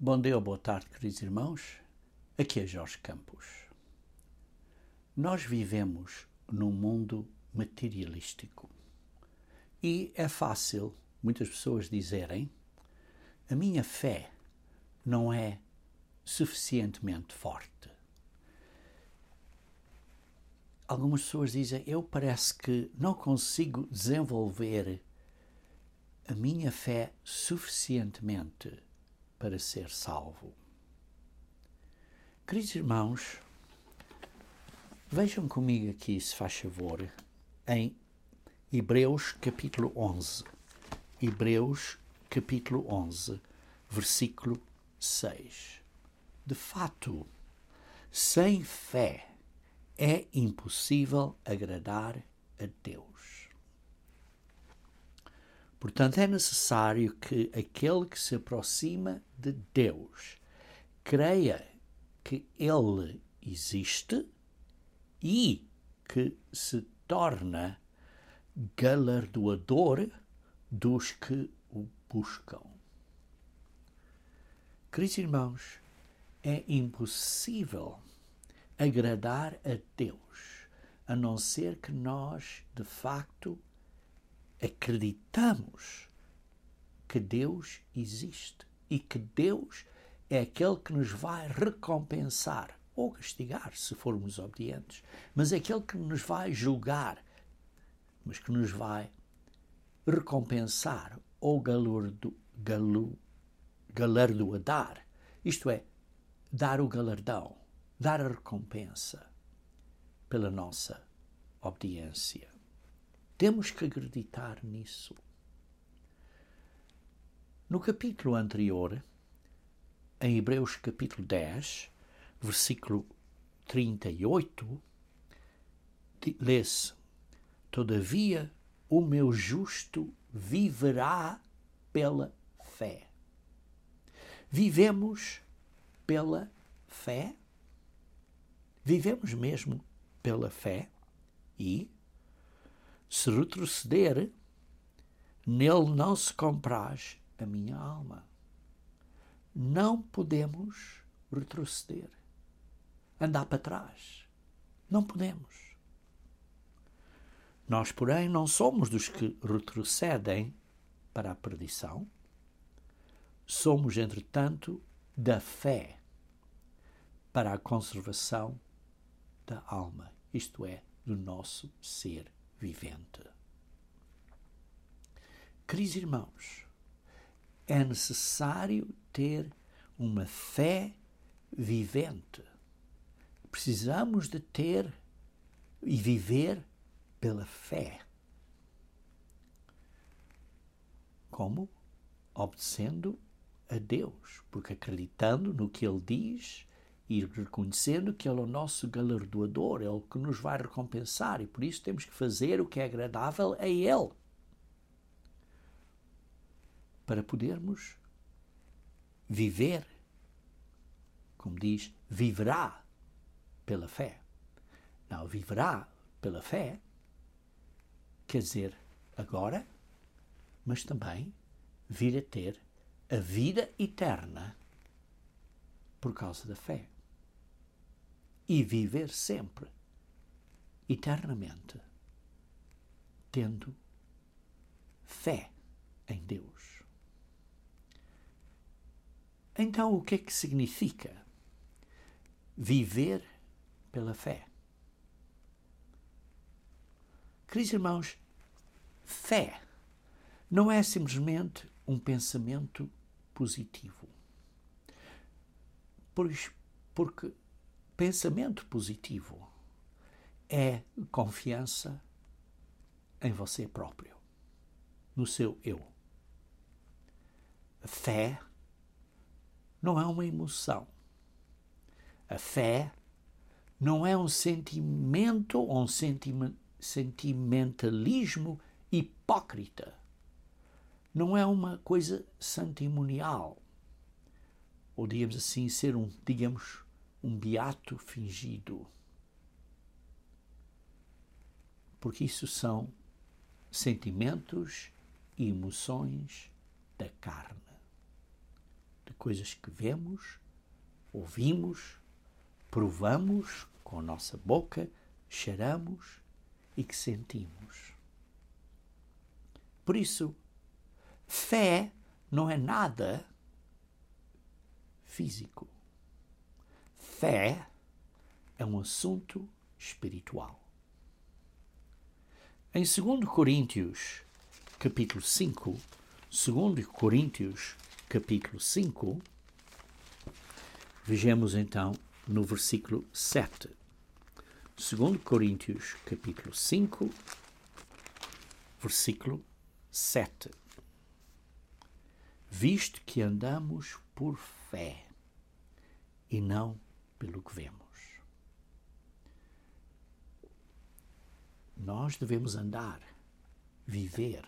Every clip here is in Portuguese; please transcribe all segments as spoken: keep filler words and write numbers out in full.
Bom dia ou boa tarde, queridos irmãos. Aqui é Jorge Campos. Nós vivemos num mundo materialístico e é fácil muitas pessoas dizerem: a minha fé não é suficientemente forte. Algumas pessoas dizem: eu parece que não consigo desenvolver a minha fé suficientemente para ser salvo. Queridos irmãos, vejam comigo aqui, se faz favor, em Hebreus capítulo onze. Hebreus capítulo onze, versículo seis. De fato, sem fé é impossível agradar a Deus. Portanto, é necessário que aquele que se aproxima de Deus creia que Ele existe e que se torna galardoador dos que o buscam. Queridos irmãos, é impossível agradar a Deus a não ser que nós, de facto, acreditamos que Deus existe e que Deus é aquele que nos vai recompensar ou castigar se formos obedientes, mas é aquele que nos vai julgar, mas que nos vai recompensar ou galardo, galo, galardoar, isto é, dar o galardão, dar a recompensa pela nossa obediência. Temos que acreditar nisso. No capítulo anterior, em Hebreus capítulo dez, versículo trinta e oito, lê-se: todavia o meu justo viverá pela fé. Vivemos pela fé? Vivemos mesmo pela fé? E, se retroceder, nele não se compraz a minha alma. Não podemos retroceder, andar para trás. Não podemos. Nós, porém, não somos dos que retrocedem para a perdição. Somos, entretanto, da fé para a conservação da alma, isto é, do nosso ser vivente. Queridos irmãos, é necessário ter uma fé vivente. Precisamos de ter e viver pela fé. Como? Obedecendo a Deus, porque acreditando no que Ele diz e reconhecendo que Ele é o nosso galardoador, é o que nos vai recompensar, e por isso temos que fazer o que é agradável a Ele, para podermos viver, como diz, viverá pela fé. Não, viverá pela fé quer dizer agora, mas também vir a ter a vida eterna por causa da fé. E viver sempre, eternamente, tendo fé em Deus. Então, o que é que significa viver pela fé? Queridos irmãos, fé não é simplesmente um pensamento positivo. Pois, porque pensamento positivo é confiança em você próprio, no seu eu. A fé não é uma emoção. A fé não é um sentimento ou um sentiment, sentimentalismo hipócrita. Não é uma coisa santimonial. Ou, digamos assim, ser um, digamos, um beato fingido. Porque isso são sentimentos e emoções da carne, de coisas que vemos, ouvimos, provamos com a nossa boca, cheiramos e que sentimos. Por isso, fé não é nada físico. Fé é um assunto espiritual. Em dois Coríntios, capítulo cinco, dois Coríntios, capítulo cinco, vejamos então no versículo sete. dois Coríntios, capítulo cinco, versículo sete. Visto que andamos por fé e não pelo que vemos. Nós devemos andar, viver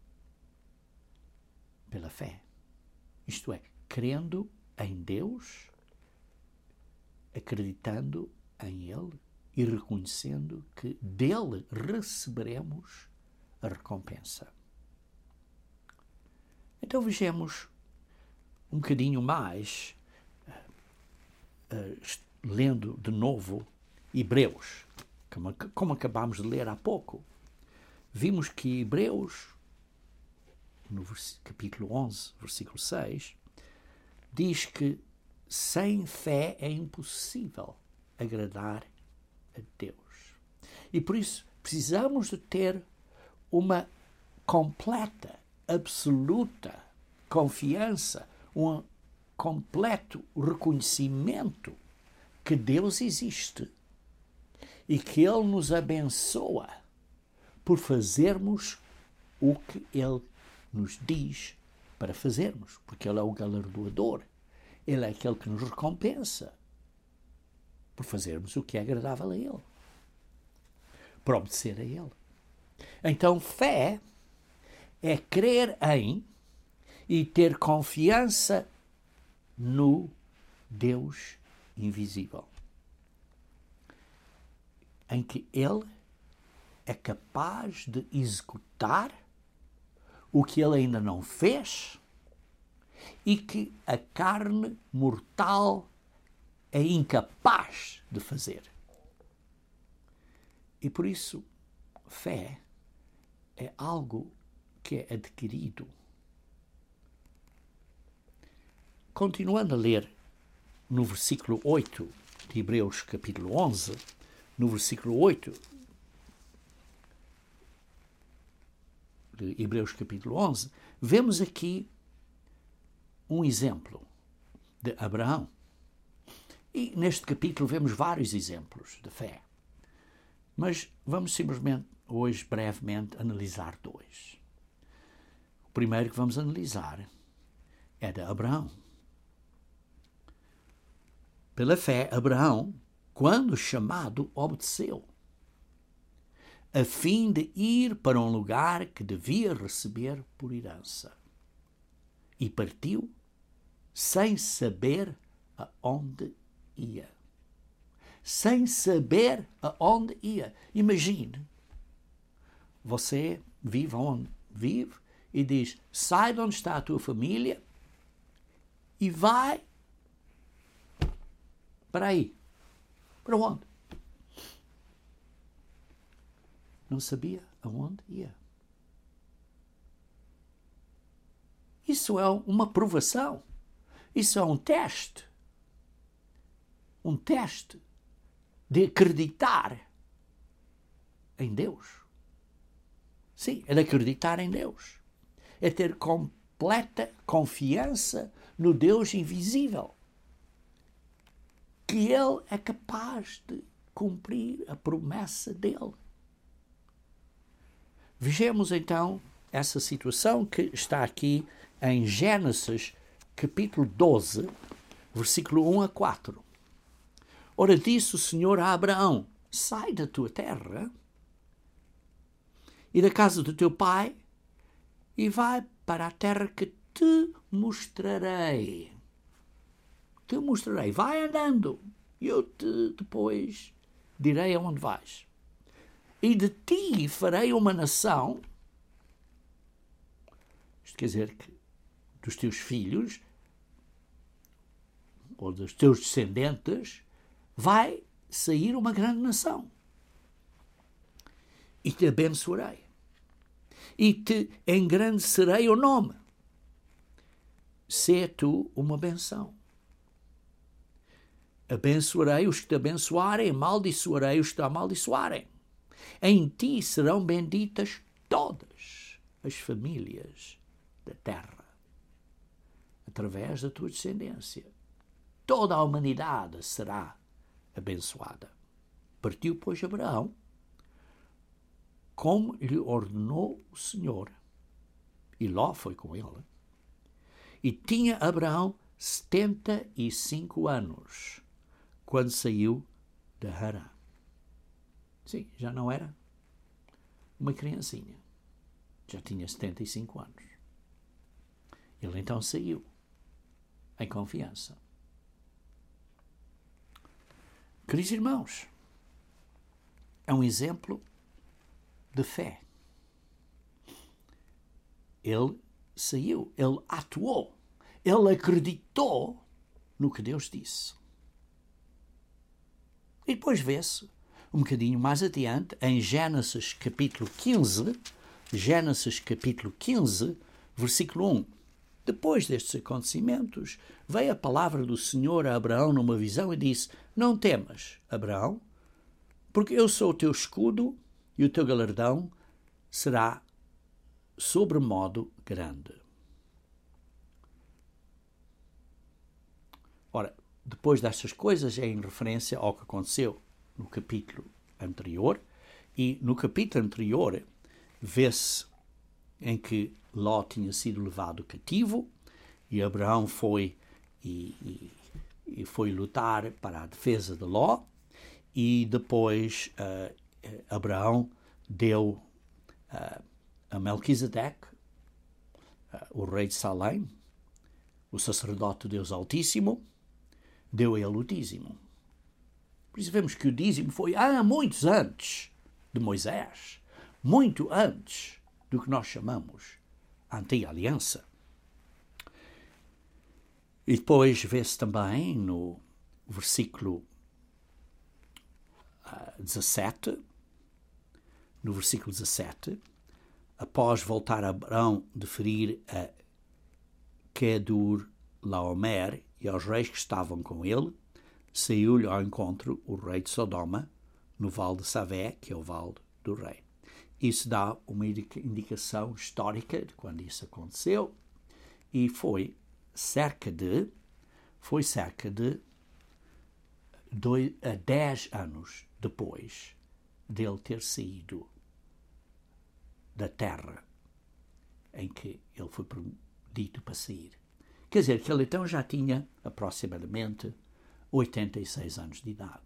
pela fé. Isto é, crendo em Deus, acreditando em Ele e reconhecendo que dele receberemos a recompensa. Então vejamos um bocadinho mais, uh, uh, lendo de novo Hebreus, como, como acabámos de ler há pouco. Vimos que Hebreus, no capítulo onze, versículo seis, diz que sem fé é impossível agradar a Deus. E por isso precisamos de ter uma completa, absoluta confiança, um completo reconhecimento que Deus existe e que Ele nos abençoa por fazermos o que Ele nos diz para fazermos, porque Ele é o galardoador, Ele é aquele que nos recompensa por fazermos o que é agradável a Ele, por obedecer a Ele. Então, fé é crer em e ter confiança no Deus invisível, em que Ele é capaz de executar o que Ele ainda não fez e que a carne mortal é incapaz de fazer. E por isso, fé é algo que é adquirido. Continuando a ler no versículo oito de Hebreus capítulo onze, no versículo oito de Hebreus capítulo onze, vemos aqui um exemplo de Abraão. E neste capítulo vemos vários exemplos de fé. Mas vamos simplesmente hoje, brevemente, analisar dois. O primeiro que vamos analisar é de Abraão. Pela fé, Abraão, quando chamado, obedeceu, a fim de ir para um lugar que devia receber por herança. E partiu sem saber aonde ia. Sem saber aonde ia. Imagine, você vive onde vive e diz, sai de onde está a tua família e vai para aí. Para onde? Não sabia aonde ia. Isso é uma provação. Isso é um teste. Um teste de acreditar em Deus. Sim, é de acreditar em Deus. É ter completa confiança no Deus invisível. Que Ele é capaz de cumprir a promessa dele. Vejamos então essa situação que está aqui em Gênesis capítulo doze, versículo um a quatro. Ora, disse o Senhor a Abraão, sai da tua terra e da casa do teu pai e vai para a terra que te mostrarei. Te mostrarei. Vai andando e eu te depois direi aonde vais. E de ti farei uma nação, isto quer dizer que dos teus filhos, ou dos teus descendentes, vai sair uma grande nação. E te abençoarei. E te engrandecerei o nome. Sê tu uma benção. Abençoarei os que te abençoarem, amaldiçoarei os que te amaldiçoarem. Em ti serão benditas todas as famílias da terra, através da tua descendência. Toda a humanidade será abençoada. Partiu, pois, Abraão, como lhe ordenou o Senhor, e Ló foi com ele. E tinha Abraão setenta e cinco anos, quando saiu de Harã. Sim, já não era uma criancinha. Já tinha setenta e cinco anos. Ele então saiu, em confiança. Queridos irmãos, é um exemplo de fé. Ele saiu, ele atuou, ele acreditou no que Deus disse. E depois vê-se, um bocadinho mais adiante, em Gênesis capítulo quinze, Gênesis capítulo quinze, versículo um. Depois destes acontecimentos, veio a palavra do Senhor a Abraão numa visão e disse: Não temas, Abraão, porque eu sou o teu escudo e o teu galardão será sobremodo grande. Ora, depois destas coisas é em referência ao que aconteceu no capítulo anterior, e no capítulo anterior vê-se em que Ló tinha sido levado cativo e Abraão foi e, e, e foi lutar para a defesa de Ló, e depois uh, Abraão deu uh, a Melquisedeque, uh, o rei de Salém, o sacerdote do Deus Altíssimo, deu a ele o dízimo. Por isso vemos que o dízimo foi há muitos antes de Moisés, muito antes do que nós chamamos a Antiga Aliança. E depois vê-se também no versículo uh, dezassete, no versículo dezassete, após voltar a Abraão de ferir a Quedur Laomer e aos reis que estavam com ele, saiu-lhe ao encontro o rei de Sodoma, no vale de Savé, que é o vale do rei. Isso dá uma indicação histórica de quando isso aconteceu, e foi cerca de, foi cerca de dois a dez anos depois dele ter saído da terra em que ele foi dito para sair. Quer dizer, que ele então já tinha aproximadamente oitenta e seis anos de idade.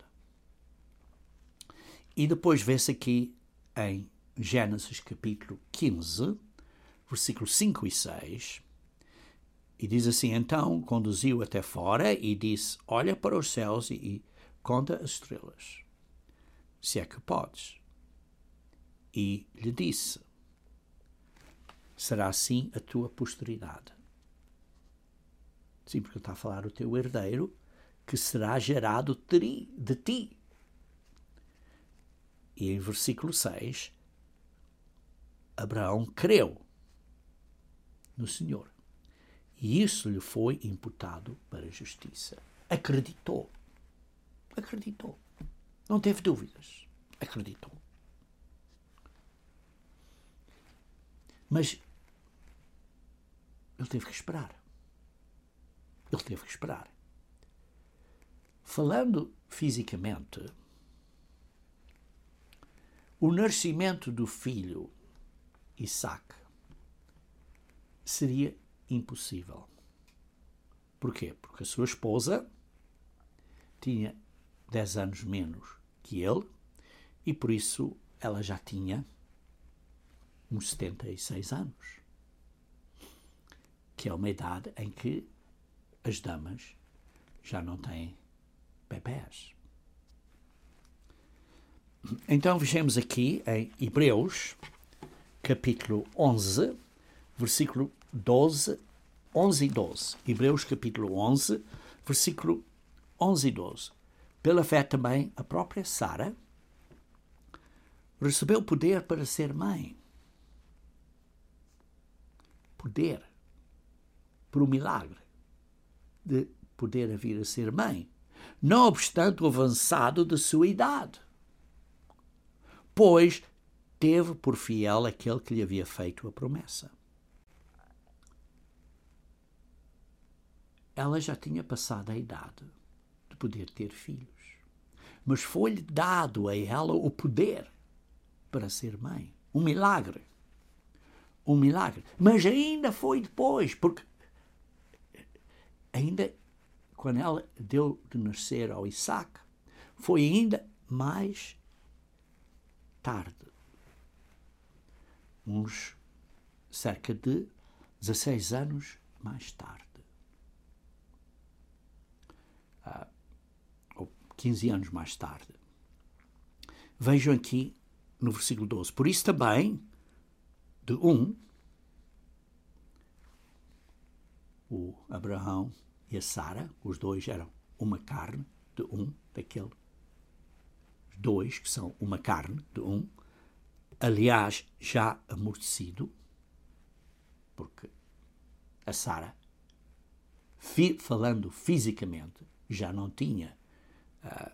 E depois vê-se aqui em Gênesis capítulo quinze, versículos cinco e seis, e diz assim: Então conduziu até fora e disse: Olha para os céus e, e conta as estrelas, se é que podes. E lhe disse: Será assim a tua posteridade. Sim, porque ele está a falar o teu herdeiro, que será gerado de ti. E em versículo seis, Abraão creu no Senhor, e isso lhe foi imputado para a justiça. Acreditou. Acreditou. Não teve dúvidas. Acreditou. Mas ele teve que esperar. Ele teve que esperar. Falando fisicamente, o nascimento do filho Isaac seria impossível. Porquê? Porque a sua esposa tinha dez anos menos que ele e por isso ela já tinha uns setenta e seis anos, que é uma idade em que as damas já não têm bebés. Então vejamos aqui em Hebreus capítulo onze, versículo doze, onze e doze. Hebreus capítulo onze, Versículo onze e doze. Pela fé também a própria Sara recebeu poder para ser mãe. Poder. Por um milagre de poder a vir a ser mãe. Não obstante o avançado de sua idade. Pois teve por fiel aquele que lhe havia feito a promessa. Ela já tinha passado a idade de poder ter filhos. Mas foi-lhe dado a ela o poder para ser mãe. Um milagre. Um milagre. Mas ainda foi depois, porque ainda quando ela deu de nascer ao Isaac, foi ainda mais tarde. Uns cerca de dezesseis anos mais tarde. Ah, ou quinze anos mais tarde. Vejam aqui no versículo doze. Por isso também, de um, o Abraão e a Sara, os dois eram uma carne, de um, daquele. Dois que são uma carne, de um. Aliás, já amortecido, porque a Sara, fi, falando fisicamente, já não tinha a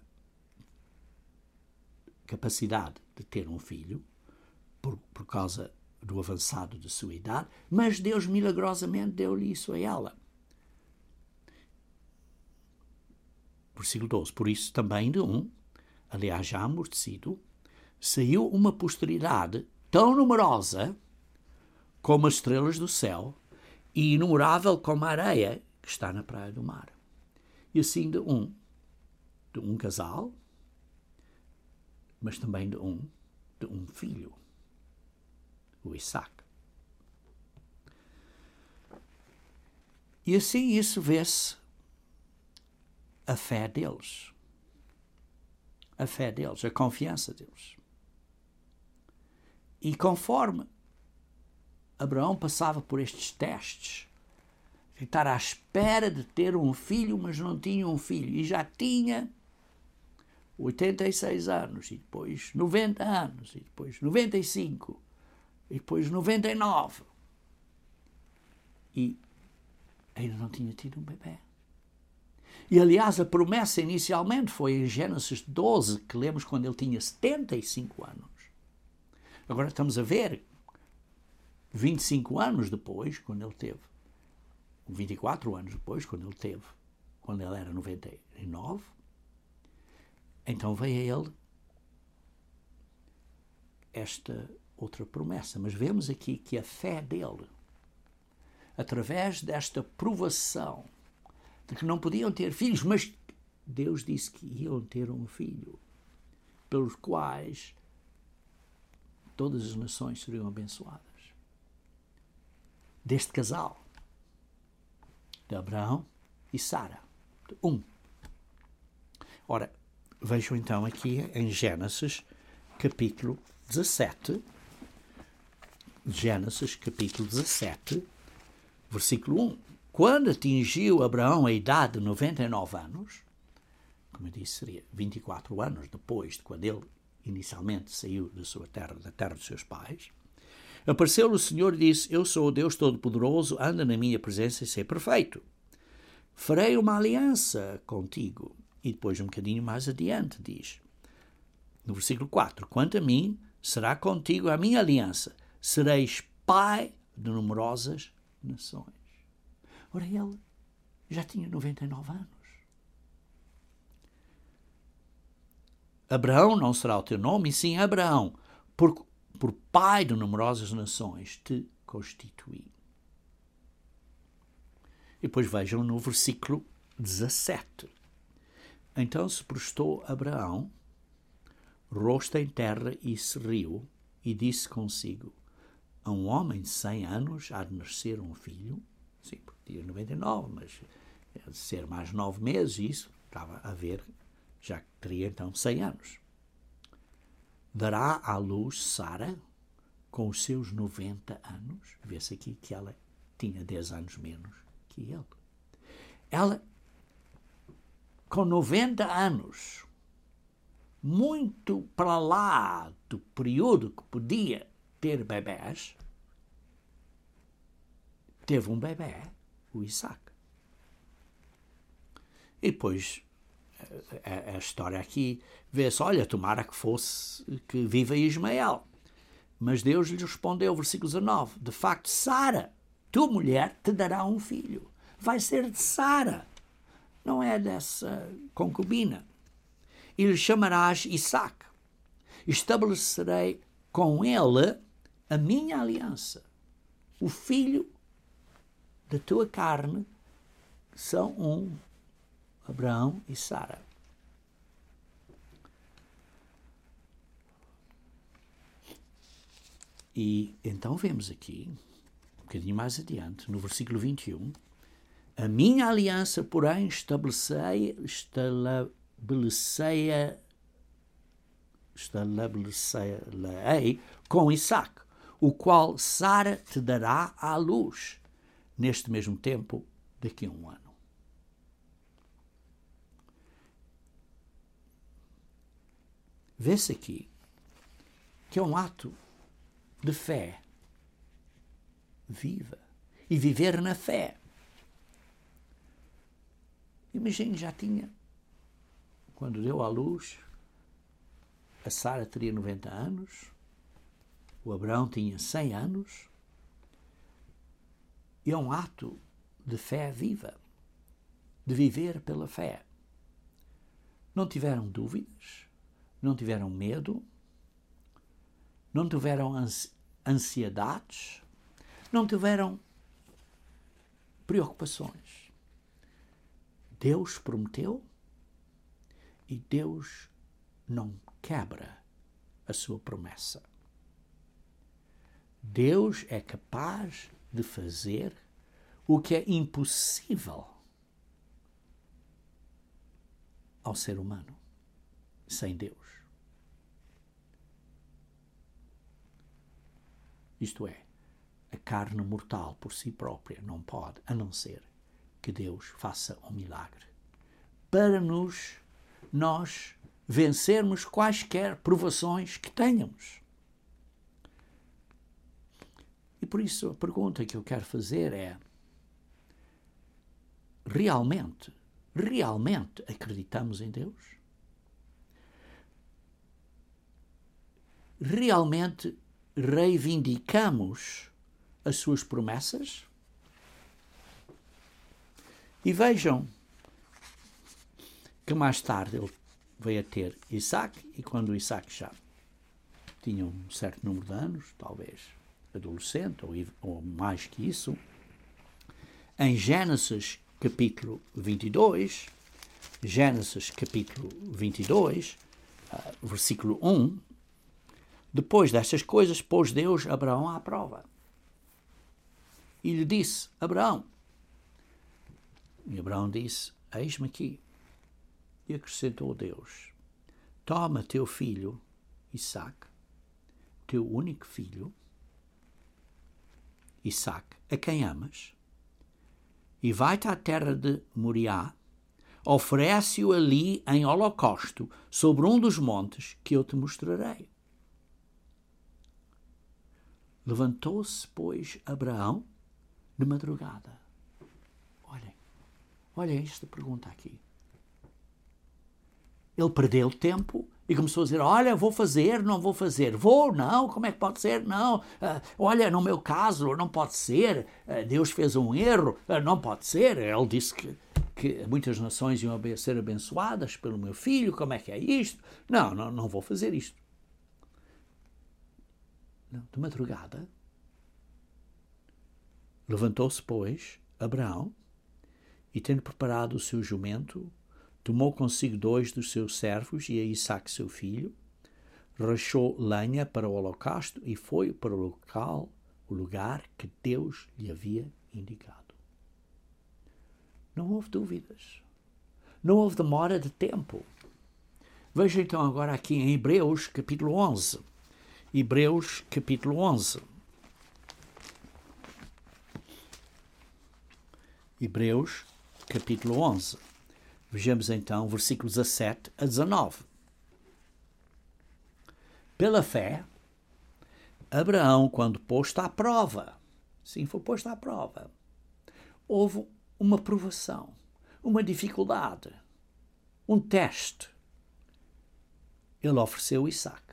capacidade de ter um filho, por, por causa do avançado de sua idade, mas Deus milagrosamente deu-lhe isso a ela. Versículo doze. Por isso também de um, aliás já amortecido, saiu uma posteridade tão numerosa como as estrelas do céu e inumerável como a areia que está na praia do mar. E assim de um, de um casal, mas também de um, de um filho, o Isaac. E assim isso vê-se a fé deles. A fé deles, a confiança deles. E conforme Abraão passava por estes testes, de estar à espera de ter um filho, mas não tinha um filho, e já tinha oitenta e seis anos, e depois noventa anos, e depois noventa e cinco, e depois noventa e nove, e ainda não tinha tido um bebê. E, aliás, a promessa inicialmente foi em Gênesis doze, que lemos quando ele tinha setenta e cinco anos. Agora estamos a ver, vinte e cinco anos depois, quando ele teve, vinte e quatro anos depois, quando ele teve, quando ele era noventa e nove, então veio a ele esta outra promessa. Mas vemos aqui que a fé dele, através desta provação de que não podiam ter filhos, mas Deus disse que iam ter um filho, pelos quais todas as nações seriam abençoadas. Deste casal, de Abraão e Sara, de um. Ora, vejam então aqui em Gênesis, capítulo dezassete, Gênesis, capítulo dezassete, versículo um. Quando atingiu Abraão a idade de noventa e nove anos, como eu disse, seria vinte e quatro anos depois de quando ele inicialmente saiu da sua terra, da terra dos seus pais, apareceu-lhe o Senhor e disse: Eu sou o Deus Todo-Poderoso, anda na minha presença e sei perfeito. Farei uma aliança contigo. E depois, um bocadinho mais adiante, diz, no versículo quatro, quanto a mim, será contigo a minha aliança, sereis pai de numerosas nações. Ora, ele já tinha noventa e nove anos. Abraão não será o teu nome, e sim Abraão, por, por pai de numerosas nações te constituí. E depois vejam no versículo dezassete. Então se prostou Abraão, rosto em terra, e se riu, e disse consigo: a um homem de cem anos há de nascer um filho. Sim, porque tinha noventa e nove, mas é de ser mais nove meses, e isso estava a ver, já que teria então cem anos. Dará à luz Sara, com os seus noventa anos. Vê-se aqui que ela tinha dez anos menos que ele. Ela com noventa anos, muito para lá do período que podia ter bebés, teve um bebê, o Isaac. E depois a, a história aqui vê-se, olha, tomara que fosse, que viva Ismael. Mas Deus lhe respondeu, versículo dezanove, de facto, Sara, tua mulher, te dará um filho. Vai ser de Sara, não é dessa concubina. E lhe chamarás Isaac. Estabelecerei com ele a minha aliança. O filho da tua carne são um, Abraão e Sara. E então vemos aqui, um bocadinho mais adiante, no versículo vinte e um, a minha aliança, porém, estabelecei, estabelecei, estabelecei com Isaac, o qual Sara te dará à luz, neste mesmo tempo, daqui a um ano. Vê-se aqui que é um ato de fé viva e viver na fé. Imagine, já tinha, quando deu à luz, a Sara teria noventa anos, o Abraão tinha cem anos, e é um ato de fé viva, de viver pela fé. Não tiveram dúvidas, não tiveram medo, não tiveram ansiedades, não tiveram preocupações. Deus prometeu e Deus não quebra a sua promessa. Deus é capaz de fazer o que é impossível ao ser humano sem Deus. Isto é, a carne mortal por si própria não pode, a não ser que Deus faça um milagre para nos, nós vencermos quaisquer provações que tenhamos. E por isso a pergunta que eu quero fazer é: realmente, realmente acreditamos em Deus? Realmente reivindicamos as suas promessas? E vejam que mais tarde ele veio a ter Isaac, e quando Isaac já tinha um certo número de anos, talvez adolescente ou, ou mais que isso, em Gênesis capítulo vinte e dois, Gênesis capítulo vinte e dois, uh, versículo um, depois destas coisas pôs Deus Abraão à prova e lhe disse: Abraão. E Abraão disse: eis-me aqui. E acrescentou Deus: toma teu filho Isaac, teu único filho, Isaac, a quem amas, e vai-te à terra de Moriá, oferece-o ali em holocausto sobre um dos montes que eu te mostrarei. Levantou-se, pois, Abraão de madrugada. Olhem, olhem esta pergunta aqui. Ele perdeu tempo e começou a dizer: olha, vou fazer, não vou fazer, vou, não, como é que pode ser, não, uh, olha, no meu caso, não pode ser, uh, Deus fez um erro, uh, não pode ser, ele disse que, que muitas nações iam ser abençoadas pelo meu filho, como é que é isto? Não, não, não vou fazer isto. Não, de madrugada, levantou-se, pois, Abraão, e tendo preparado o seu jumento, tomou consigo dois dos seus servos e a Isaque seu filho, rachou lenha para o holocausto e foi para o local, o lugar que Deus lhe havia indicado. Não houve dúvidas. Não houve demora de tempo. Veja então agora aqui em Hebreus capítulo onze. Hebreus capítulo onze. Hebreus capítulo onze. Vejamos então versículos dezassete a dezanove. Pela fé, Abraão, quando posto à prova, sim, foi posto à prova, houve uma provação, uma dificuldade, um teste. Ele ofereceu Isaque.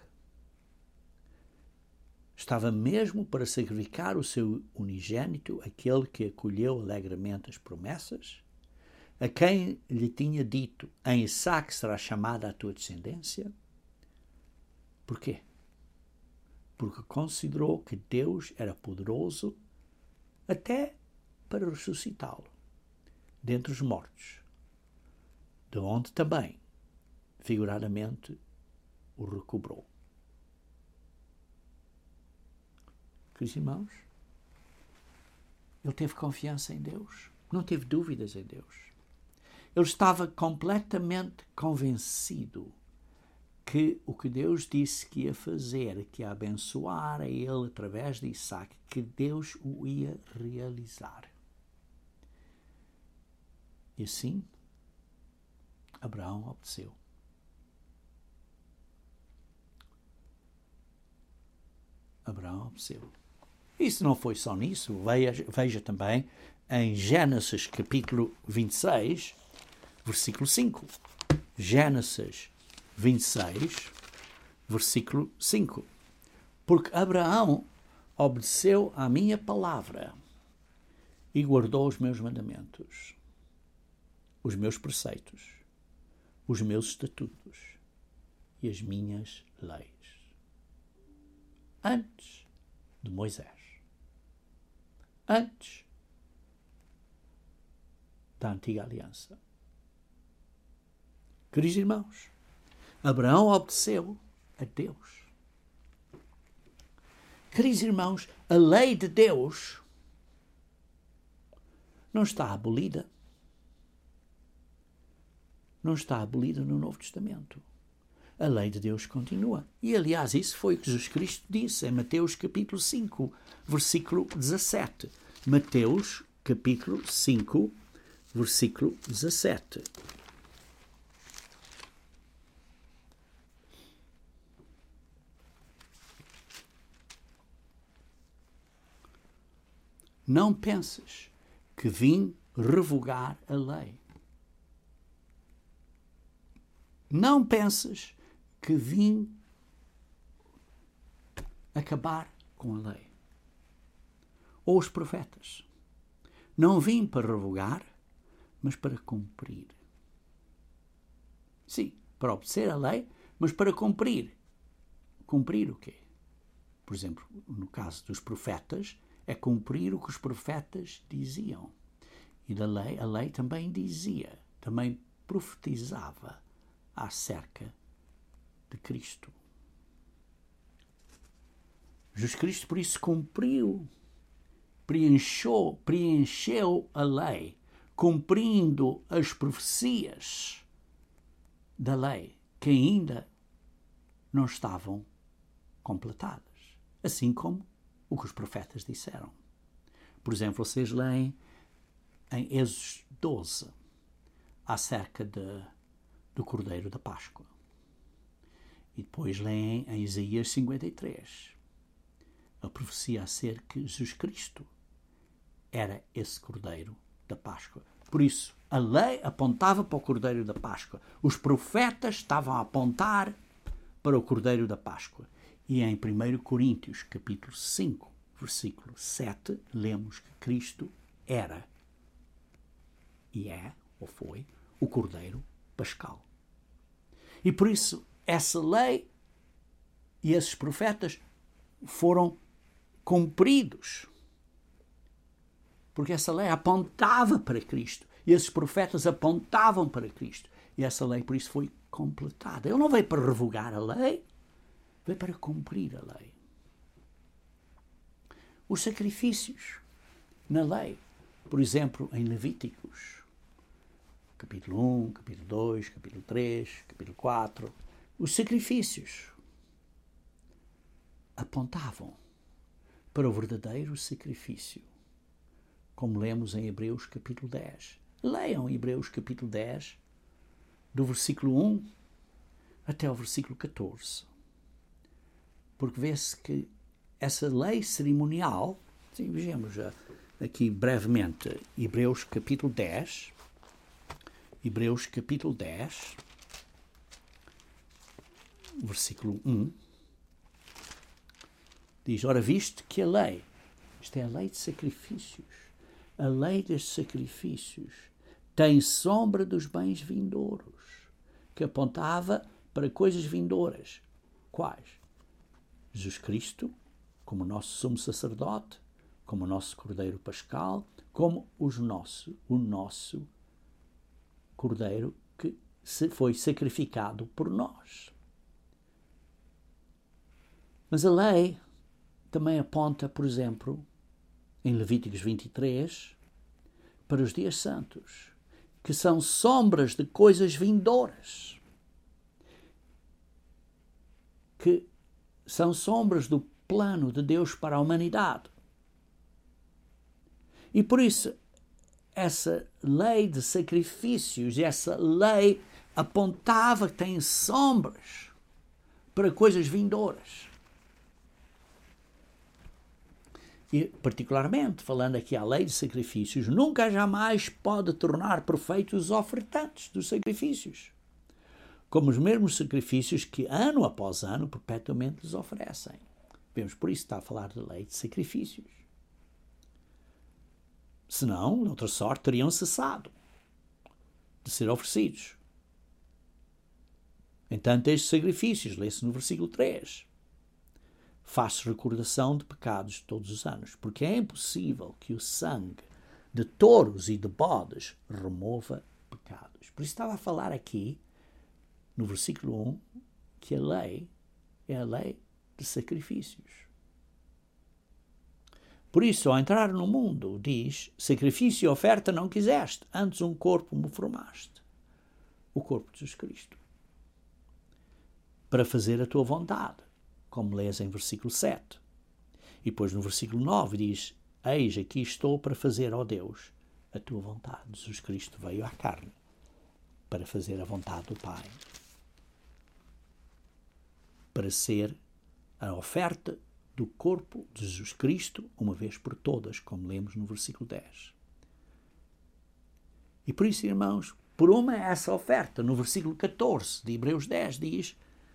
Estava mesmo para sacrificar o seu unigênito, aquele que acolheu alegremente as promessas, a quem lhe tinha dito, em Isaque será chamada a tua descendência. Porquê? Porque considerou que Deus era poderoso até para ressuscitá-lo dentre os mortos, de onde também, figuradamente, o recobrou. Queridos irmãos, ele teve confiança em Deus, não teve dúvidas em Deus. Ele estava completamente convencido que o que Deus disse que ia fazer, que ia abençoar a ele através de Isaque, que Deus o ia realizar. E assim, Abraão obedeceu. Abraão obedeceu. Isso não foi só nisso. Veja, veja também em Gênesis capítulo vinte e seis, versículo cinco. Gênesis vinte e seis, versículo cinco. Porque Abraão obedeceu à minha palavra e guardou os meus mandamentos, os meus preceitos, os meus estatutos e as minhas leis. Antes de Moisés. Antes da antiga aliança. Queridos irmãos, Abraão obedeceu a Deus. Queridos irmãos, a lei de Deus não está abolida. Não está abolida no Novo Testamento. A lei de Deus continua. E, aliás, isso foi o que Jesus Cristo disse em Mateus capítulo cinco, versículo dezassete. Mateus capítulo cinco, versículo dezassete. Não penses que vim revogar a lei. Não penses que vim acabar com a lei. Ou os profetas. Não vim para revogar, mas para cumprir. Sim, para obedecer a lei, mas para cumprir. Cumprir o quê? Por exemplo, no caso dos profetas, é cumprir o que os profetas diziam. E da lei, a lei também dizia, também profetizava acerca de Cristo. Jesus Cristo, por isso, cumpriu, preencheu, preencheu a lei, cumprindo as profecias da lei que ainda não estavam completadas, assim como o que os profetas disseram. Por exemplo, vocês leem em Êxodo doze acerca de, do Cordeiro da Páscoa. E depois leem em Isaías cinquenta e três a profecia acerca que Jesus Cristo era esse Cordeiro da Páscoa. Por isso, a lei apontava para o Cordeiro da Páscoa. Os profetas estavam a apontar para o Cordeiro da Páscoa. E em primeiro Coríntios, capítulo cinco, versículo sete, lemos que Cristo era e é, ou foi, o Cordeiro Pascal. E por isso, essa lei e esses profetas foram cumpridos. Porque essa lei apontava para Cristo. E esses profetas apontavam para Cristo. E essa lei, por isso, foi completada. Ele não veio para revogar a lei, veio para cumprir a lei. Os sacrifícios na lei, por exemplo, em Levíticos, capítulo um, capítulo dois, capítulo três, capítulo quatro, os sacrifícios apontavam para o verdadeiro sacrifício, como lemos em Hebreus capítulo dez. Leiam Hebreus capítulo dez, do versículo um até ao versículo catorze. Porque vê-se que essa lei cerimonial, sim, vejamos aqui brevemente, Hebreus capítulo dez, Hebreus capítulo dez, versículo um, diz, ora visto que a lei, isto é a lei de sacrifícios, a lei dos sacrifícios tem sombra dos bens vindouros, que apontava para coisas vindouras. Quais? Jesus Cristo, como nosso sumo sacerdote, como nosso cordeiro pascal, como os nosso, o nosso cordeiro que foi sacrificado por nós. Mas a lei também aponta, por exemplo, em Levíticos vinte e três, para os dias santos, que são sombras de coisas vindouras, que são sombras do plano de Deus para a humanidade. E por isso, essa lei de sacrifícios, essa lei apontava que tem sombras para coisas vindouras. E, particularmente, falando aqui à lei de sacrifícios, nunca jamais pode tornar perfeitos os ofertantes dos sacrifícios, como os mesmos sacrifícios que, ano após ano, perpetuamente lhes oferecem. Vemos, por isso, está a falar de lei de sacrifícios. Senão, de outra sorte, teriam cessado de ser oferecidos. Entanto, estes sacrifícios, lê-se no versículo três, faz recordação de pecados todos os anos, porque é impossível que o sangue de touros e de bodes remova pecados. Por isso estava a falar aqui, no versículo um, que a lei é a lei de sacrifícios. Por isso, ao entrar no mundo, diz, sacrifício e oferta não quiseste, antes um corpo me formaste. O corpo de Jesus Cristo. Para fazer a tua vontade, como lês em versículo sete. E depois no versículo nove diz, eis, aqui estou para fazer, ó Deus, a tua vontade. Jesus Cristo veio à carne para fazer a vontade do Pai. Para ser a oferta do corpo de Jesus Cristo, uma vez por todas, como lemos no versículo dez. E por isso, irmãos, por uma essa oferta, no versículo catorze de Hebreus dez, diz,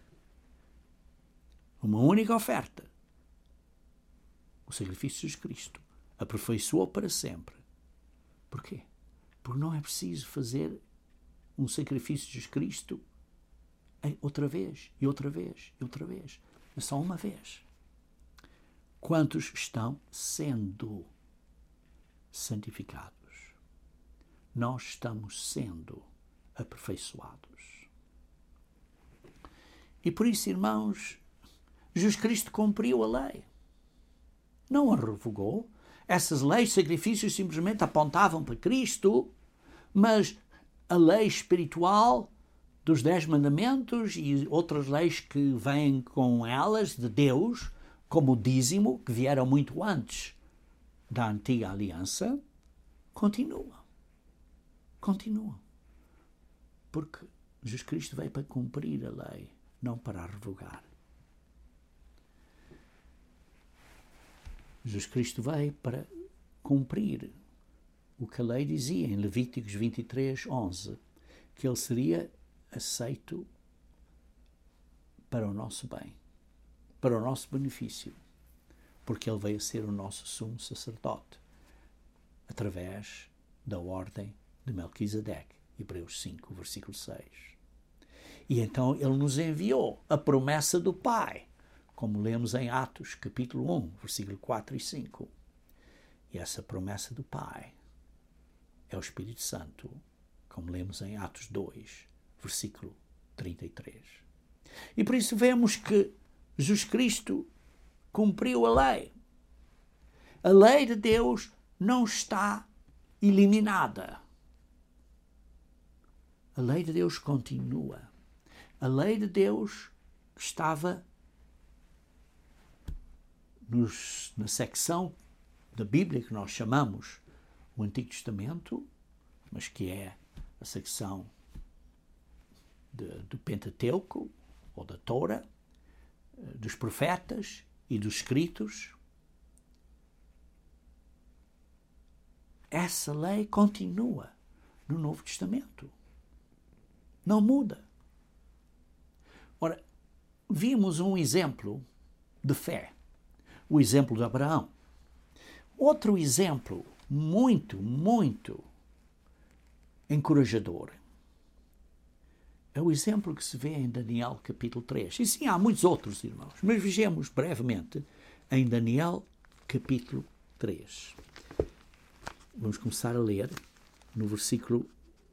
uma única oferta, o sacrifício de Jesus Cristo, aperfeiçoou para sempre. Porquê? Porque não é preciso fazer um sacrifício de Jesus Cristo outra vez, e outra vez, e outra vez. É só uma vez. Quantos estão sendo santificados? Nós estamos sendo aperfeiçoados. E por isso, irmãos, Jesus Cristo cumpriu a lei. Não a revogou. Essas leis, sacrifícios, simplesmente apontavam para Cristo, mas a lei espiritual dos Dez Mandamentos e outras leis que vêm com elas, de Deus, como o dízimo, que vieram muito antes da antiga aliança, continua. Continua. Porque Jesus Cristo veio para cumprir a lei, não para a revogar. Jesus Cristo veio para cumprir o que a lei dizia em Levíticos vinte e três, onze, que ele seria aceito para o nosso bem, para o nosso benefício, porque ele veio a ser o nosso sumo sacerdote, através da ordem de Melquisedeque, Hebreus cinco, versículo seis. E então ele nos enviou a promessa do Pai, como lemos em Atos, capítulo um, versículo quatro e cinco. E essa promessa do Pai é o Espírito Santo, como lemos em Atos dois, versículo trinta e três. E por isso vemos que Jesus Cristo cumpriu a lei. A lei de Deus não está eliminada. A lei de Deus continua. A lei de Deus estava nos, na secção da Bíblia que nós chamamos o Antigo Testamento, mas que é a secção de, do Pentateuco, ou da Tora, dos profetas e dos escritos, essa lei continua no Novo Testamento. Não muda. Ora, vimos um exemplo de fé, o exemplo de Abraão. Outro exemplo muito, muito encorajador é o exemplo que se vê em Daniel capítulo três. E sim, há muitos outros, irmãos, mas vejamos brevemente em Daniel capítulo três. Vamos começar a ler no versículo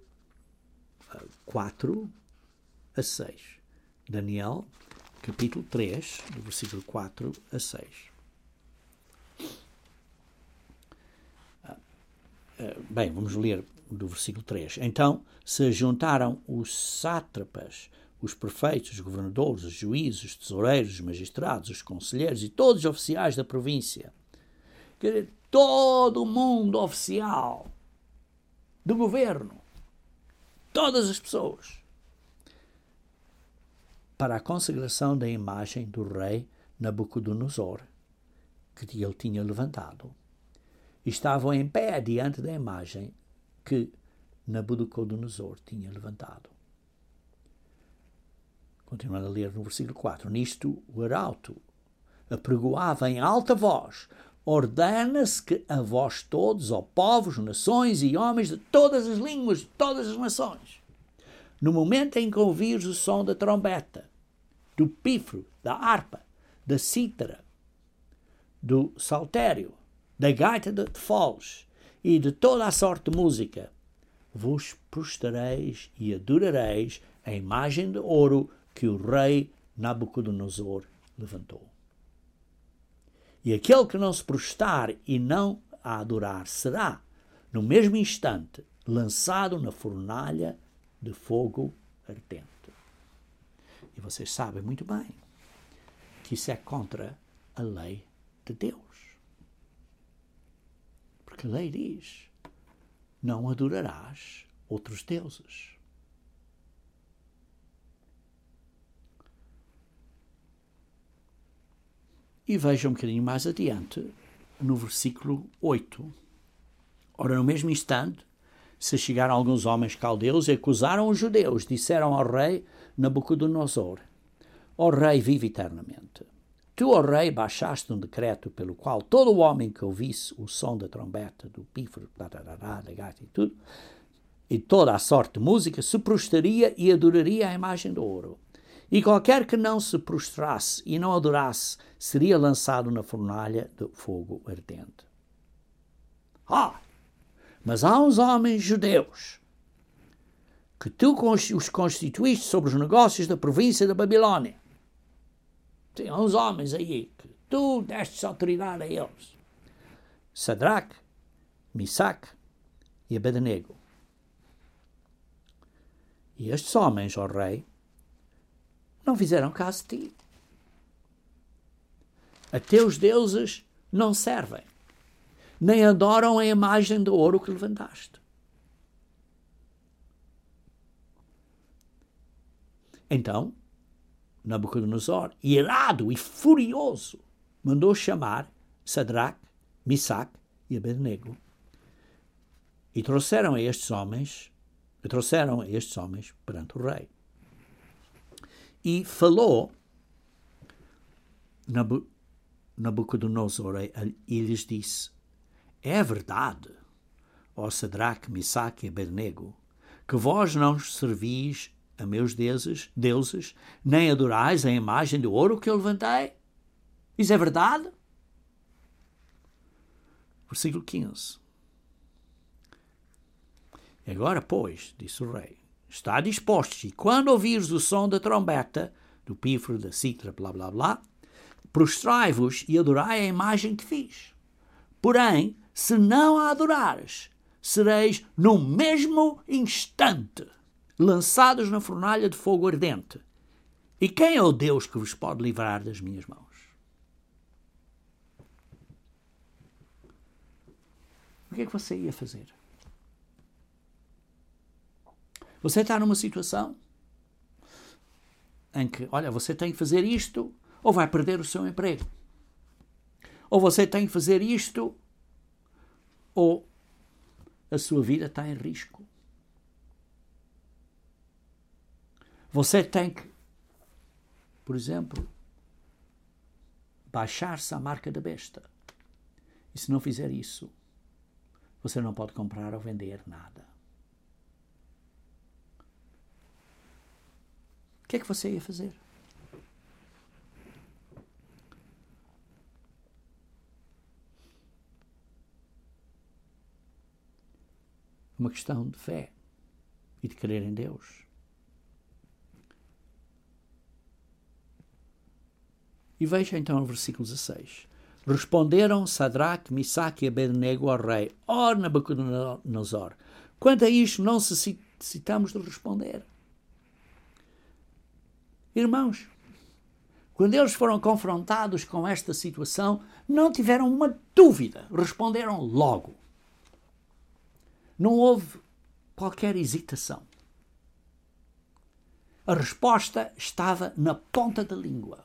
quatro a seis. Daniel capítulo três, do versículo quatro a seis. Bem, vamos ler do versículo três. Então se juntaram os sátrapas, os prefeitos, os governadores, os juízes, os tesoureiros, os magistrados, os conselheiros e todos os oficiais da província. Quer dizer, todo o mundo oficial do governo, todas as pessoas, para a consagração da imagem do rei Nabucodonosor, que ele tinha levantado. Estavam em pé diante da imagem que Nabucodonosor tinha levantado. Continuando a ler no versículo quatro. Nisto o arauto apregoava em alta voz: ordena-se que a vós todos, ó povos, nações e homens de todas as línguas, de todas as nações, no momento em que ouvires o som da trombeta, do pífaro, da harpa, da cítara, do saltério, da gaita de foles e de toda a sorte de música, vos prostrareis e adorareis a imagem de ouro que o rei Nabucodonosor levantou. E aquele que não se prostrar e não a adorar será, no mesmo instante, lançado na fornalha de fogo ardente. E vocês sabem muito bem que isso é contra a lei de Deus. Porque a lei diz: não adorarás outros deuses. E veja um bocadinho mais adiante, no versículo oito. Ora, no mesmo instante, se chegaram alguns homens caldeus e acusaram os judeus, disseram ao rei Nabucodonosor: ó rei, vive eternamente. Tu, ó rei, baixaste um decreto pelo qual todo o homem que ouvisse o som da trombeta, do pífaro, da gaita e tudo, e toda a sorte de música, se prostraria e adoraria a imagem do ouro. E qualquer que não se prostrasse e não adorasse, seria lançado na fornalha de fogo ardente. Ah! Mas há uns homens judeus que tu os constituíste sobre os negócios da província da Babilônia. Tem uns homens aí que tu destes autoridade a eles. Sadraque, Misaque e Abednego. E estes homens, ó rei, não fizeram caso de ti. A teus deuses não servem, nem adoram a imagem de ouro que levantaste. Então, Nabucodonosor, irado e furioso, mandou chamar Sadraque, Misaque e Abednego. E trouxeram a estes homens, e trouxeram a estes homens perante o rei. E falou Nabu, Nabucodonosor e lhes disse: é verdade, ó Sadraque, Misaque e Abednego, que vós não servis a meus deuses, deuses, nem adorais a imagem de ouro que eu levantei? Isso é verdade? Versículo quinze. Agora, pois, disse o rei, está dispostos, e quando ouvires o som da trombeta, do pífaro, da cítara, blá, blá, blá, prostrai-vos e adorai a imagem que fiz. Porém, se não a adorares, sereis no mesmo instante lançados na fornalha de fogo ardente. E quem é o Deus que vos pode livrar das minhas mãos? O que é que você ia fazer? Você está numa situação em que, olha, você tem que fazer isto ou vai perder o seu emprego. Ou você tem que fazer isto ou a sua vida está em risco. Você tem que, por exemplo, baixar-se à marca da besta. E se não fizer isso, você não pode comprar ou vender nada. O que é que você ia fazer? Uma questão de fé e de crer em Deus. E veja então o versículo dezasseis. Responderam Sadraque, Misaque e Abednego ao rei: ó Nabucodonosor, quanto a isto não necessitamos de responder. Irmãos, quando eles foram confrontados com esta situação, não tiveram uma dúvida, responderam logo. Não houve qualquer hesitação. A resposta estava na ponta da língua.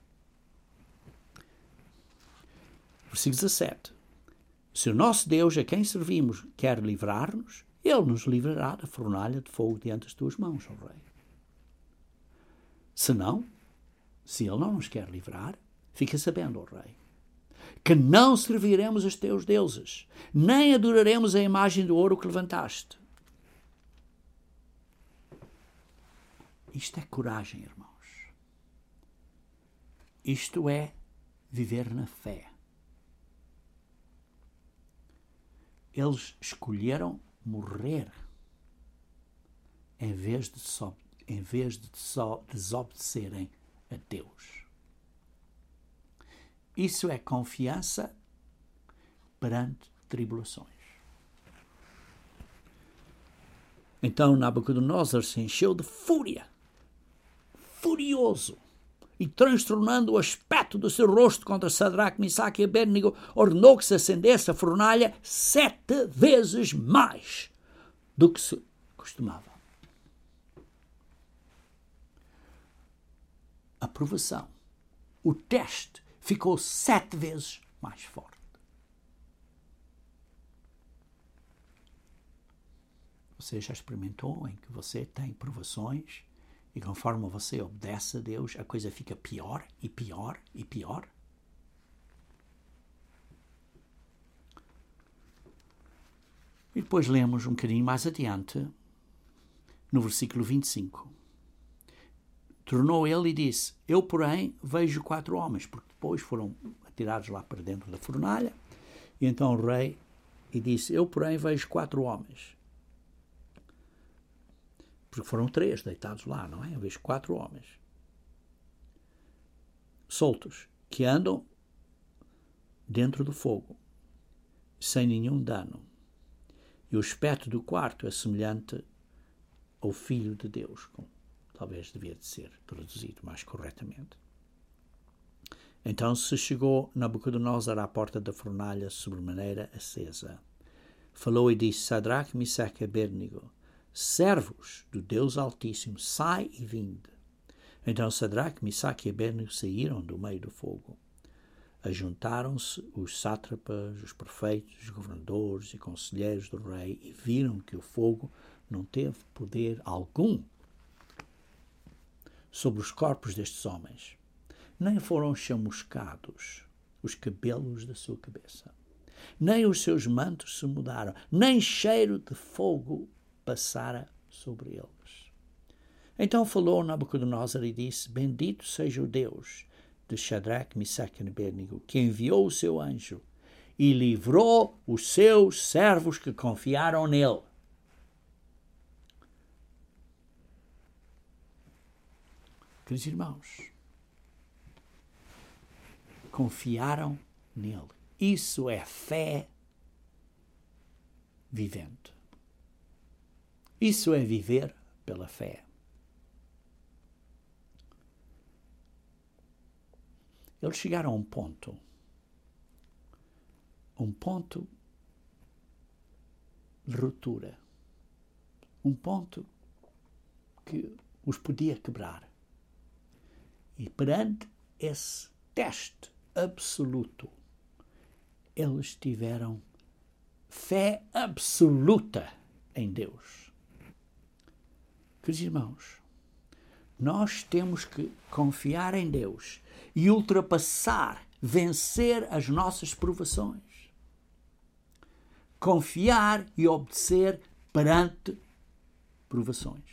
Versículo dezassete. Se o nosso Deus, a quem servimos, quer livrar-nos, Ele nos livrará da fornalha de fogo diante das tuas mãos, ó rei. Se não, se Ele não nos quer livrar, fica sabendo, ó rei, que não serviremos os teus deuses, nem adoraremos a imagem de ouro que levantaste. Isto é coragem, irmãos. Isto é viver na fé. Eles escolheram morrer em vez de, só, em vez de só desobedecerem a Deus. Isso é confiança perante tribulações. Então Nabucodonosor se encheu de fúria, furioso, e transtornando o aspecto do seu rosto contra Sadraque, Misaque e Abednego, ordenou que se acendesse a fornalha sete vezes mais do que se costumava. A provação, o teste, ficou sete vezes mais forte. Você já experimentou em que você tem provações e conforme você obedece a Deus, a coisa fica pior e pior e pior? E depois lemos um bocadinho mais adiante, no versículo vinte e cinco. Tornou ele e disse: eu, porém, vejo quatro homens, porque depois foram atirados lá para dentro da fornalha. E então o rei e disse: eu, porém, vejo quatro homens. Porque foram três deitados lá, não é? Eu vejo quatro homens soltos, que andam dentro do fogo, sem nenhum dano. E o aspecto do quarto é semelhante ao Filho de Deus, como talvez devia de ser traduzido mais corretamente. Então se chegou Nabucodonosor à porta da fornalha sobremaneira acesa. Falou e disse: Sadraque, Misaque e Abednego, servos do Deus Altíssimo, sai e vinde. Então Sadraque, Misaque e Abednego saíram do meio do fogo. Ajuntaram-se os sátrapas, os prefeitos, os governadores e conselheiros do rei e viram que o fogo não teve poder algum sobre os corpos destes homens. Nem foram chamuscados os cabelos da sua cabeça, nem os seus mantos se mudaram, nem cheiro de fogo passara sobre eles. Então falou Nabucodonosor e disse: bendito seja o Deus de Sadraque, Misaque e Abednego, que enviou o seu anjo e livrou os seus servos que confiaram nele. Queridos irmãos, confiaram nele. Isso é fé vivente. Isso é viver pela fé. Eles chegaram a um ponto, um ponto de ruptura, um ponto que os podia quebrar. E perante esse teste absoluto, eles tiveram fé absoluta em Deus. Queridos irmãos, nós temos que confiar em Deus e ultrapassar, vencer as nossas provações. Confiar e obedecer perante provações.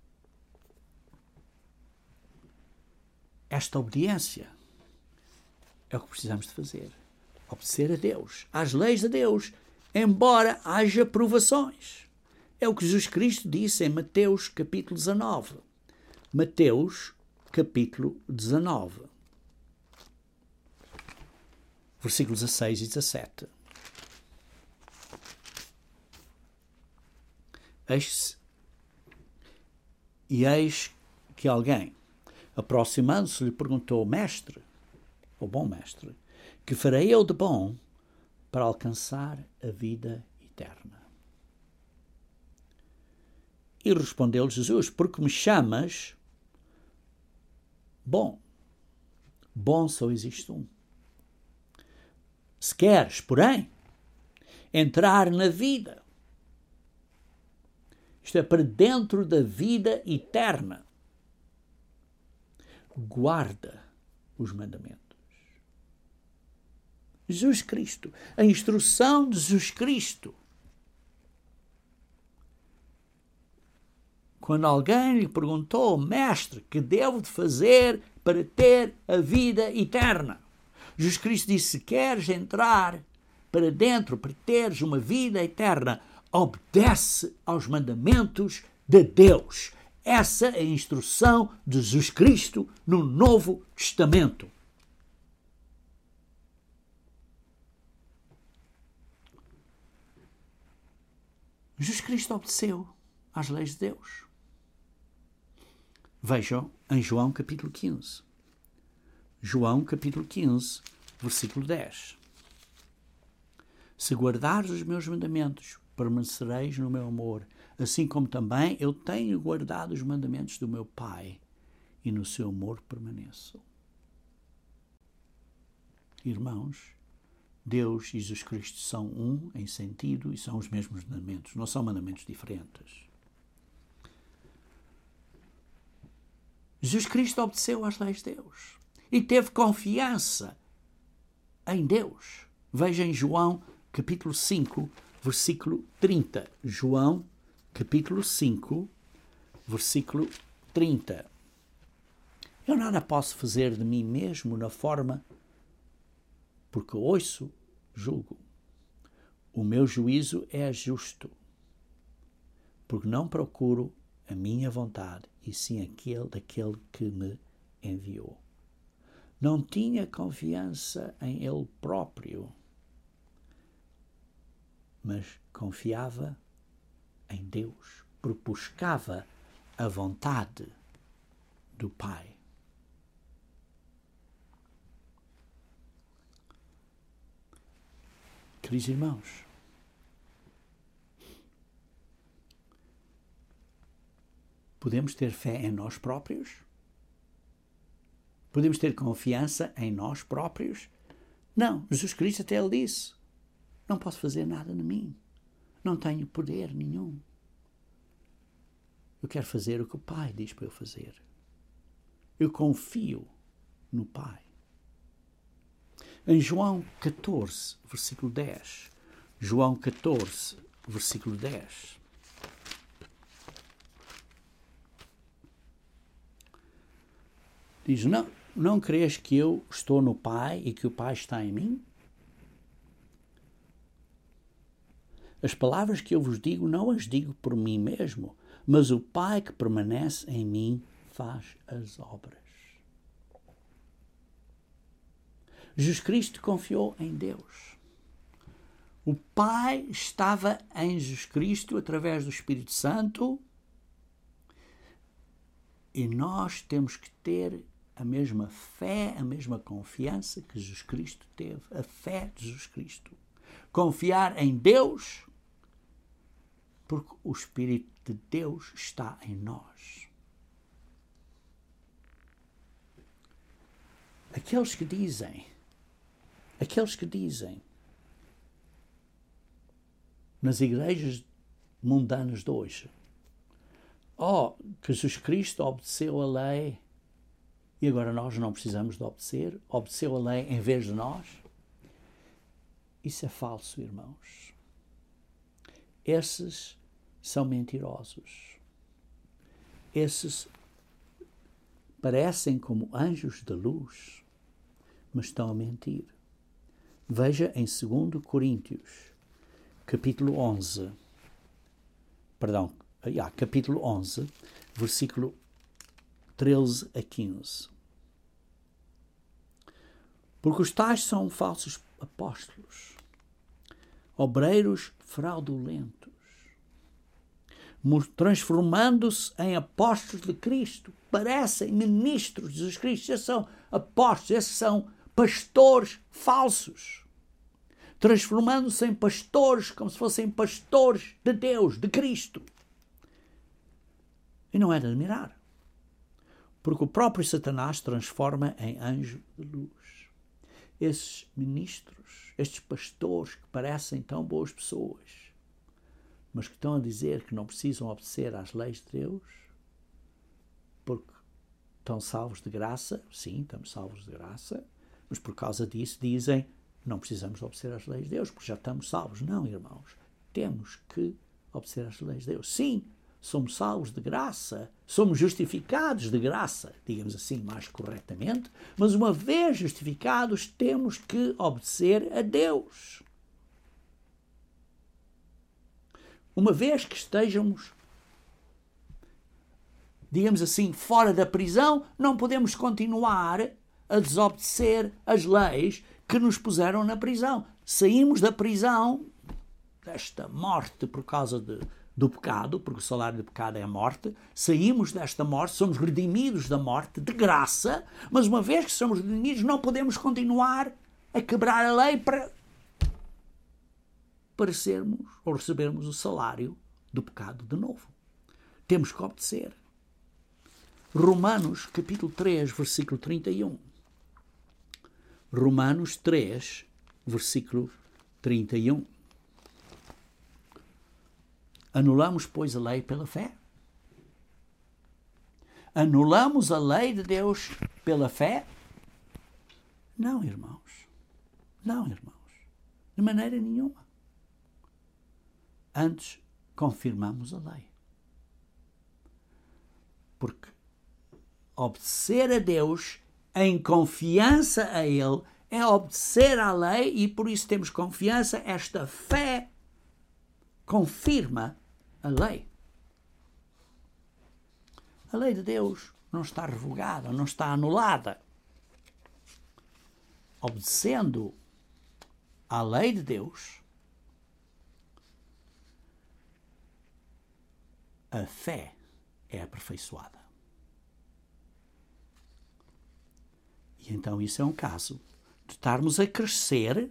Esta obediência é o que precisamos de fazer. Obedecer a Deus, às leis de Deus, embora haja provações. É o que Jesus Cristo disse em Mateus capítulo dezanove. Mateus capítulo dezanove. Versículos dezasseis e dezassete. Eis, e eis que alguém, aproximando-se, lhe perguntou: Mestre, ou bom mestre, que farei eu de bom para alcançar a vida eterna? E respondeu-lhe Jesus: Porque me chamas bom. Bom só existe um. Se queres, porém, entrar na vida, isto é, para dentro da vida eterna, guarda os mandamentos. Jesus Cristo, a instrução de Jesus Cristo. Quando alguém lhe perguntou: Mestre, que devo de fazer para ter a vida eterna? Jesus Cristo disse: se queres entrar para dentro, para teres uma vida eterna, obedece aos mandamentos de Deus. Essa é a instrução de Jesus Cristo no Novo Testamento. Jesus Cristo obedeceu às leis de Deus. Vejam em João capítulo quinze. João capítulo quinze, versículo dez. Se guardares os meus mandamentos, permanecereis no meu amor, assim como também eu tenho guardado os mandamentos do meu Pai, e no seu amor permaneço. Irmãos, Deus e Jesus Cristo são um em sentido e são os mesmos mandamentos, não são mandamentos diferentes. Jesus Cristo obedeceu às leis de Deus e teve confiança em Deus. Veja em João capítulo cinco, versículo trinta. João capítulo cinco, versículo trinta. Eu nada posso fazer de mim mesmo na forma porque ouço, julgo. O meu juízo é justo, porque não procuro a minha vontade, e sim aquele daquele que me enviou. Não tinha confiança em ele próprio, mas confiava em Deus, porque buscava a vontade do Pai. Queridos irmãos, podemos ter fé em nós próprios? Podemos ter confiança em nós próprios? Não, Jesus Cristo até ele disse: não posso fazer nada de mim, não tenho poder nenhum. Eu quero fazer o que o Pai diz para eu fazer. Eu confio no Pai. Em João catorze, versículo dez. João catorze, versículo dez. Diz: não, não crês que eu estou no Pai e que o Pai está em mim? As palavras que eu vos digo, não as digo por mim mesmo, mas o Pai que permanece em mim faz as obras. Jesus Cristo confiou em Deus. O Pai estava em Jesus Cristo através do Espírito Santo e nós temos que ter a mesma fé, a mesma confiança que Jesus Cristo teve, a fé de Jesus Cristo. Confiar em Deus, porque o Espírito de Deus está em nós. aqueles que dizem, aqueles que dizem nas igrejas mundanas de hoje, oh, que Jesus Cristo obedeceu a lei e agora nós não precisamos de obedecer, obedeceu a lei em vez de nós. Isso é falso, irmãos. Esses são mentirosos. Esses parecem como anjos de luz, mas estão a mentir. Veja em dois Coríntios, capítulo onze, perdão, yeah, capítulo onze, versículo treze a quinze. Porque os tais são falsos apóstolos, obreiros fraudulentos, transformando-se em apóstolos de Cristo, parecem ministros de Jesus Cristo. Esses são apóstolos, esses são pastores falsos, transformando-se em pastores como se fossem pastores de Deus, de Cristo. E não é de admirar, porque o próprio Satanás transforma em anjo de luz. Esses ministros, estes pastores que parecem tão boas pessoas, mas que estão a dizer que não precisam obedecer às leis de Deus, porque estão salvos de graça. Sim, estamos salvos de graça, mas por causa disso dizem não precisamos obedecer às leis de Deus, porque já estamos salvos. Não, irmãos, temos que obedecer às leis de Deus. Sim, somos salvos de graça, somos justificados de graça, digamos assim mais corretamente, mas uma vez justificados temos que obedecer a Deus. Uma vez que estejamos, digamos assim, fora da prisão, não podemos continuar a desobedecer as leis que nos puseram na prisão. Saímos da prisão, desta morte por causa de, do pecado, porque o salário do pecado é a morte, saímos desta morte, somos redimidos da morte de graça, mas uma vez que somos redimidos não podemos continuar a quebrar a lei para... para sermos ou recebermos o salário do pecado de novo. Temos que obedecer. Romanos, capítulo três, versículo trinta e um. Romanos três, versículo trinta e um. Anulamos, pois, a lei pela fé? Anulamos a lei de Deus pela fé? Não, irmãos. Não, irmãos. De maneira nenhuma. Antes, confirmamos a lei. Porque obedecer a Deus em confiança a Ele é obedecer à lei e por isso temos confiança. Esta fé confirma a lei. A lei de Deus não está revogada, não está anulada. Obedecendo à lei de Deus, a fé é aperfeiçoada. E então isso é um caso de estarmos a crescer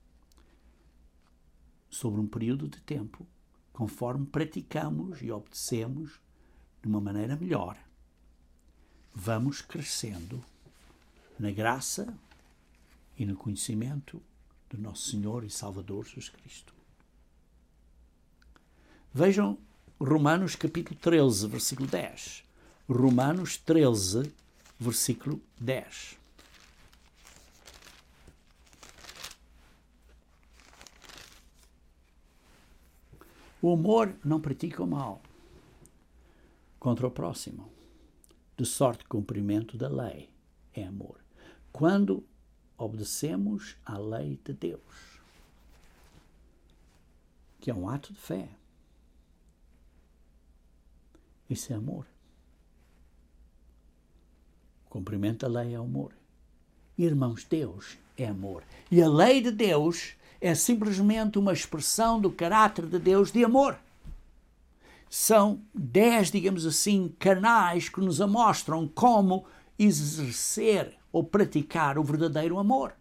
sobre um período de tempo, conforme praticamos e obedecemos de uma maneira melhor. Vamos crescendo na graça e no conhecimento do nosso Senhor e Salvador Jesus Cristo. Vejam Romanos capítulo treze, versículo dez. Romanos treze, versículo dez. O amor não pratica o mal contra o próximo, de sorte que o cumprimento da lei é amor. Quando obedecemos à lei de Deus, que é um ato de fé, isso é amor. O cumprimento da lei é amor. Irmãos, Deus é amor. E a lei de Deus é simplesmente uma expressão do caráter de Deus de amor. São dez, digamos assim, canais que nos mostram como exercer ou praticar o verdadeiro amor.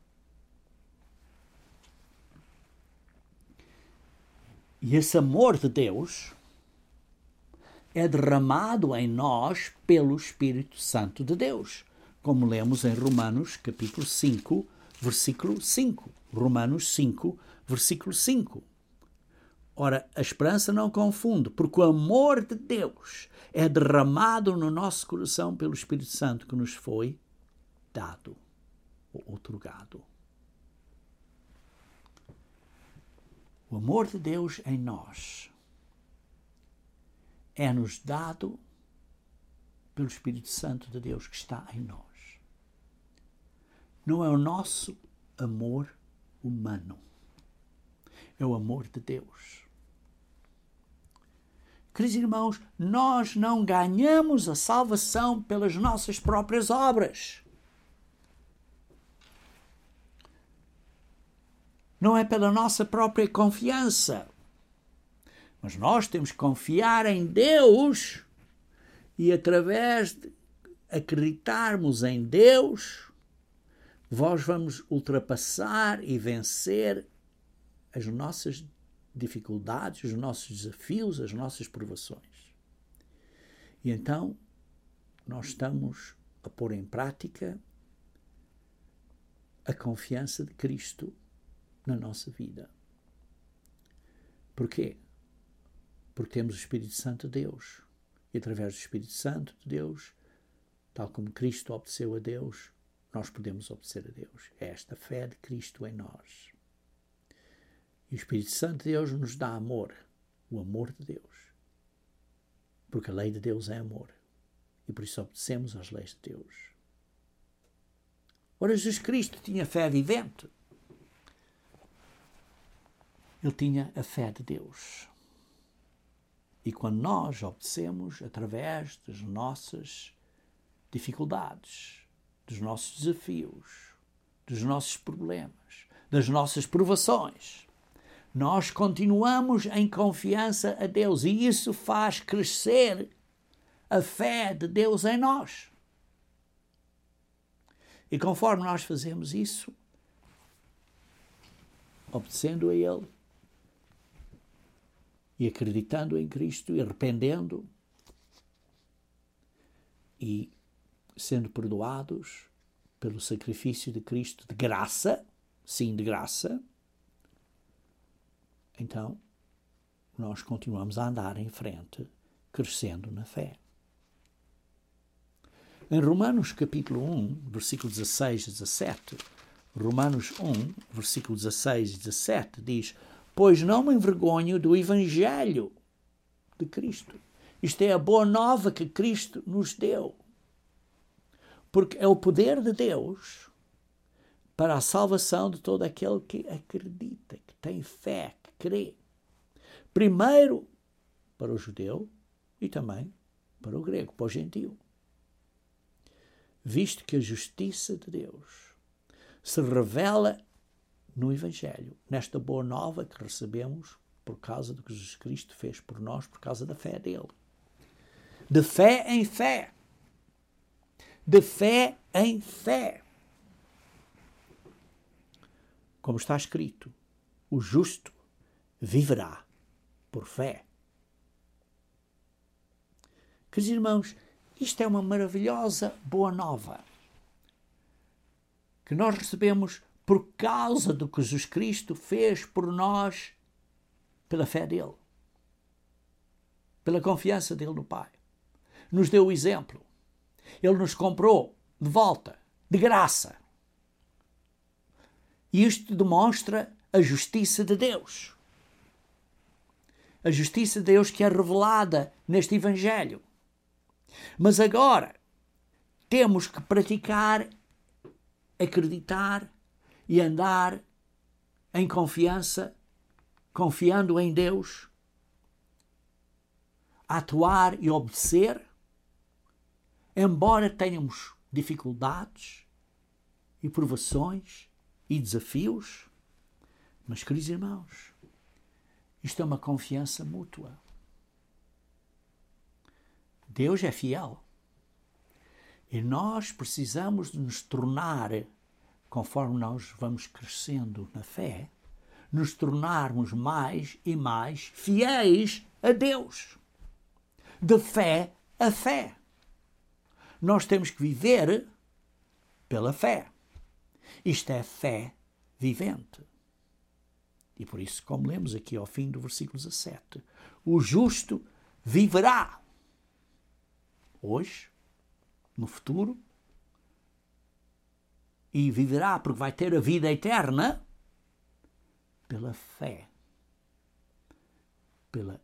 E esse amor de Deus é derramado em nós pelo Espírito Santo de Deus. como lemos em Romanos, capítulo cinco, versículo cinco. Romanos cinco, versículo cinco. Ora, a esperança não confunde, porque o amor de Deus é derramado no nosso coração pelo Espírito Santo que nos foi dado ou outorgado. O amor de Deus em nós é-nos dado pelo Espírito Santo de Deus que está em nós. Não é o nosso amor humano, é o amor de Deus. Queridos irmãos, nós não ganhamos a salvação pelas nossas próprias obras. Não é pela nossa própria confiança. Mas nós temos que confiar em Deus e, através de acreditarmos em Deus, nós vamos ultrapassar e vencer as nossas dificuldades, os nossos desafios, as nossas provações. E então, nós estamos a pôr em prática a confiança de Cristo na nossa vida. Porquê? Porque temos o Espírito Santo de Deus. E através do Espírito Santo de Deus, tal como Cristo obedeceu a Deus, nós podemos obedecer a Deus. É esta fé de Cristo em nós. E o Espírito Santo de Deus nos dá amor, o amor de Deus. Porque a lei de Deus é amor. E por isso obedecemos às leis de Deus. Ora, Jesus Cristo tinha fé vivente. Ele tinha a fé de Deus. E quando nós obedecemos através das nossas dificuldades, dos nossos desafios, dos nossos problemas, das nossas provações, nós continuamos em confiança a Deus e isso faz crescer a fé de Deus em nós. E conforme nós fazemos isso, obedecendo a Ele e acreditando em Cristo e arrependendo e sendo perdoados pelo sacrifício de Cristo de graça, sim, de graça, então nós continuamos a andar em frente, crescendo na fé. Em Romanos capítulo um, versículo dezasseis e dezassete, Romanos um, versículo dezasseis e dezassete diz: pois não me envergonho do Evangelho de Cristo. Isto é a boa nova que Cristo nos deu. Porque é o poder de Deus para a salvação de todo aquele que acredita, que tem fé, que crê. Primeiro para o judeu e também para o grego, para o gentio. Visto que a justiça de Deus se revela no Evangelho, nesta boa nova que recebemos por causa do que Jesus Cristo fez por nós, por causa da fé dele. De fé em fé. De fé em fé. Como está escrito, o justo viverá por fé. Queridos irmãos, isto é uma maravilhosa boa nova que nós recebemos por causa do que Jesus Cristo fez por nós pela fé dele, pela confiança dele no Pai. Nos deu o exemplo. Ele nos comprou de volta, de graça. E isto demonstra a justiça de Deus. A justiça de Deus que é revelada neste Evangelho. Mas agora temos que praticar, acreditar e andar em confiança, confiando em Deus, atuar e obedecer, embora tenhamos dificuldades e provações e desafios. Mas, queridos irmãos, isto é uma confiança mútua. Deus é fiel. E nós precisamos de nos tornar, conforme nós vamos crescendo na fé, nos tornarmos mais e mais fiéis a Deus. De fé a fé. Nós temos que viver pela fé. Isto é fé vivente. E por isso, como lemos aqui ao fim do versículo dezassete, o justo viverá hoje, no futuro, e viverá porque vai ter a vida eterna pela fé, pela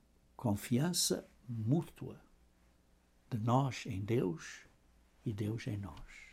confiança mútua de nós em Deus e Deus em nós.